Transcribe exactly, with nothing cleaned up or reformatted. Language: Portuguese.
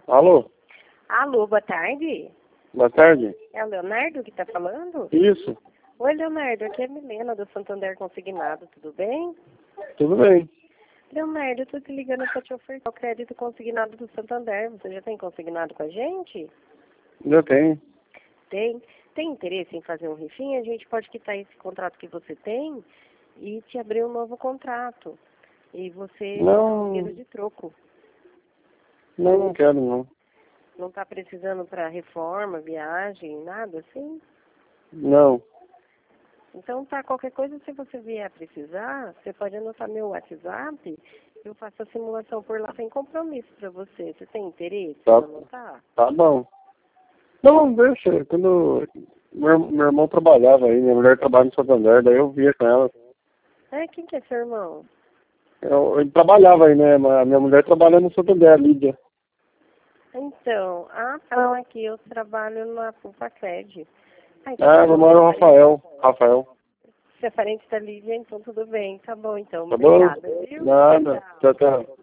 Alô? Alô, boa tarde. Boa tarde. É o Leonardo que está falando? Isso. Oi, Leonardo, aqui é a Milena do Santander Consignado, tudo bem? Tudo bem. Leonardo, eu tô te ligando para te ofertar o crédito consignado do Santander. Você já tem consignado com a gente? Já tem. Tem. Tem interesse em fazer um rifinho? A gente pode quitar esse contrato que você tem e te abrir um novo contrato. E você Não. dinheiro de troco. Não, não quero não. Não está precisando para reforma, viagem, nada assim? Não. Então, tá, qualquer coisa, se você vier a precisar, você pode anotar meu WhatsApp, eu faço a simulação por lá sem compromisso para você. Você tem interesse Tá, em anotar? tá bom. Não, deixa. Quando meu, meu irmão trabalhava aí, minha mulher trabalha no Santander, daí eu via com ela. É, quem que é seu irmão? Eu, ele trabalhava aí, né? Mas a minha mulher trabalha no Santander, a Lídia. Então, ah, tá, aqui eu trabalho na Pulpacred. Ah, então Ah, tá meu bom, irmão é o você é parente, Rafael. Rafael. você é parente da Lídia, então tudo bem. Tá bom, então, Tá bom? obrigada, viu? Nada. Tchau. Tchau, tchau.